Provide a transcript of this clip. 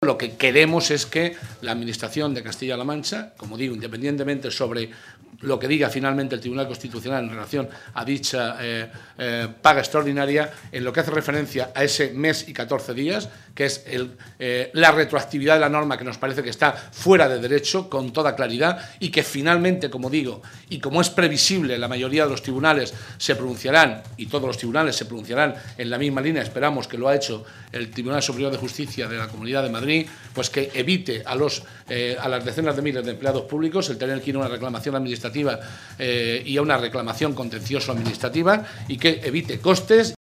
Lo que queremos es que la Administración de Castilla-La Mancha, como digo, independientemente sobre lo que diga finalmente el Tribunal Constitucional en relación a dicha paga extraordinaria, en lo que hace referencia a ese mes y 14 días, que es la retroactividad de la norma, que nos parece que está fuera de derecho con toda claridad y que finalmente, como digo, y como es previsible, la mayoría de los tribunales se pronunciarán, y todos los tribunales se pronunciarán en la misma línea, esperamos que lo ha hecho el Tribunal Superior de Justicia de la Comunidad de Madrid, pues que evite a las decenas de miles de empleados públicos el tener que ir a una reclamación administrativa y a una reclamación contencioso-administrativa, y que evite costes